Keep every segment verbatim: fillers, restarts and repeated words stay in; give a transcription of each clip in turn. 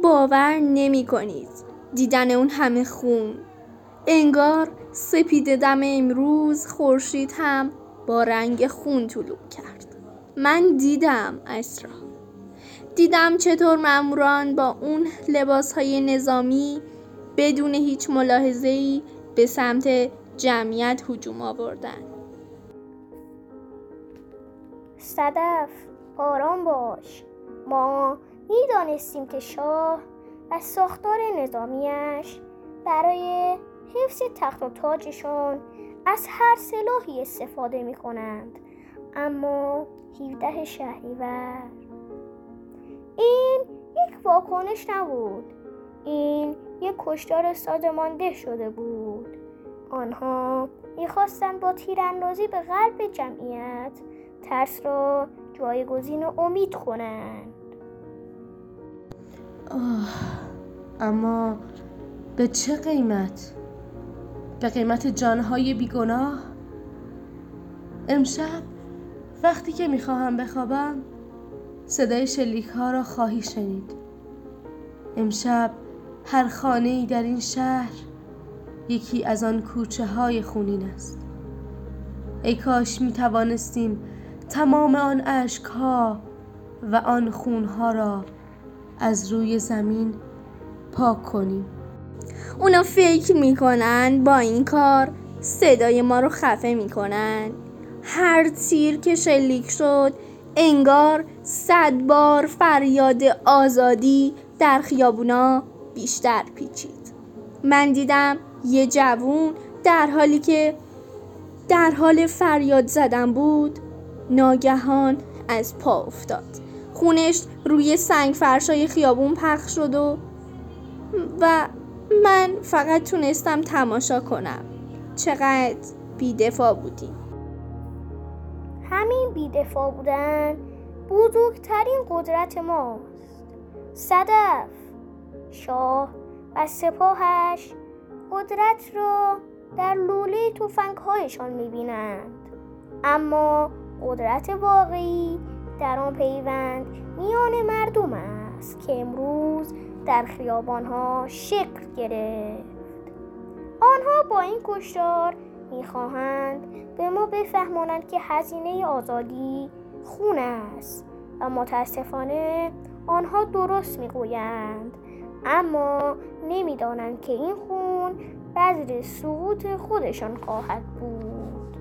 باور نمی کنید دیدن اون همه خون. انگار سپید دم امروز خورشید هم با رنگ خون طلوع کرد. من دیدم اسرا، دیدم چطور ماموران با اون لباسهای نظامی بدون هیچ ملاحظه‌ای به سمت جمعیت هجوم آوردن. صدف، آرام باش. ما میدانستیم که شاه و ساختار نظامیش برای حفظ تخت و تاجشون از هر سلاحی استفاده می کنند. اما هفدهم شهریور این یک واکنش نبود، این یک کشتار سازمانده شده بود. آنها میخواستند با تیراندازی به قلب جمعیت ترس را جایگزین امید کنند. آه، اما به چه قیمت؟ به قیمت جانهای بیگناه؟ امشب وقتی که میخواهم بخوابم صدای شلیک ها را خواهی شنید. امشب هر خانه‌ای در این شهر یکی از آن کوچه های خونین است. ای کاش می توانستیم تمام آن اشک ها و آن خون ها را از روی زمین پاک کنیم. اونا فکر میکنن با این کار صدای ما رو خفه میکنن. هر تیر که شلیک شد انگار صد بار فریاد آزادی در خیابونا بیشتر پیچید. من دیدم یه جوون در حالی که در حال فریاد زدن بود ناگهان از پا افتاد. خونش روی سنگ فرشای خیابون پخش شد و و من فقط تونستم تماشا کنم. چقدر بی‌دفاع بودیم. همین بی‌دفاع بودن بزرگترین قدرت ماست. صدف، شاه و سپاهش قدرت را در لوله تفنگ‌هایشان می‌بینند، اما قدرت واقعی در آن پیوند میان مردم است که امروز در خیابان‌ها شکل گرفت. آنها با این کشتار می‌خواهند به ما بفهمانند که هزینه آزادی خون است و متاسفانه آنها درست می‌گویند، اما نمی‌دانند که این خون بذر سقوط خودشان خواهد بود.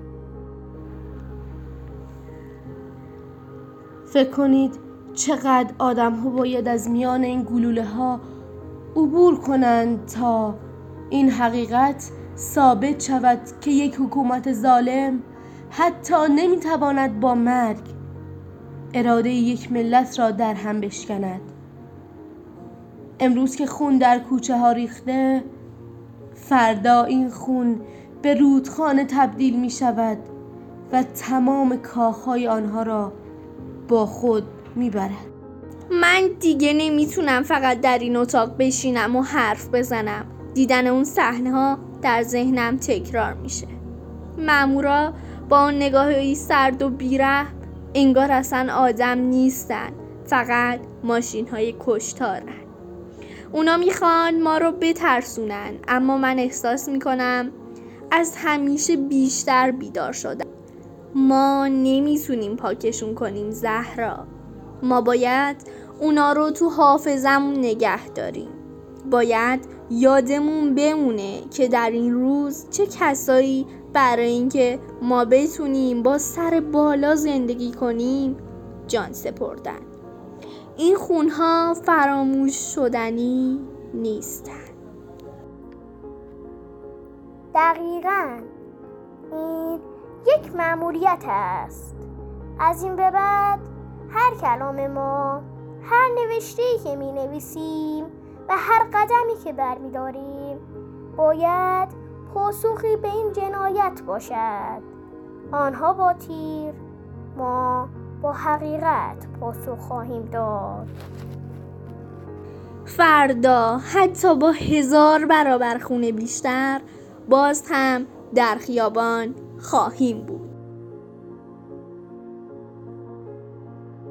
فکر کنید چقدر آدم ها باید از میان این گلوله ها عبور کنند تا این حقیقت ثابت شود که یک حکومت ظالم حتی نمیتواند با مرگ اراده یک ملت را در هم بشکند. امروز که خون در کوچه ها ریخته، فردا این خون به رودخانه تبدیل می شود و تمام کاخهای آنها را با خود می برد. من دیگه نمیتونم فقط در این اتاق بشینم و حرف بزنم. دیدن اون صحنه ها در ذهنم تکرار میشه. مامورا با اون نگاهی سرد و بیرحم انگار اصلا آدم نیستن، فقط ماشین های کشتارن. اونا میخوان ما رو بترسونن، اما من احساس میکنم از همیشه بیشتر بیدار شدم. ما نمیتونیم پاکشون کنیم زهرا. ما باید اونا رو تو حافظمون نگه داریم. باید یادمون بمونه که در این روز چه کسایی برای اینکه ما بتونیم با سر بالا زندگی کنیم جان سپردن. این خونها فراموش شدنی نیستن. دقیقاً این یک مأموریت است. از این به بعد هر کلام ما، هر نوشته‌ای که می نویسیم و هر قدمی که بر می داریم باید پاسخی به این جنایت باشد. آنها با تیر، ما با حقیقت پاسخ خواهیم داد. فردا حتی با هزار برابر خون بیشتر باز هم در خیابان خواهیم بود.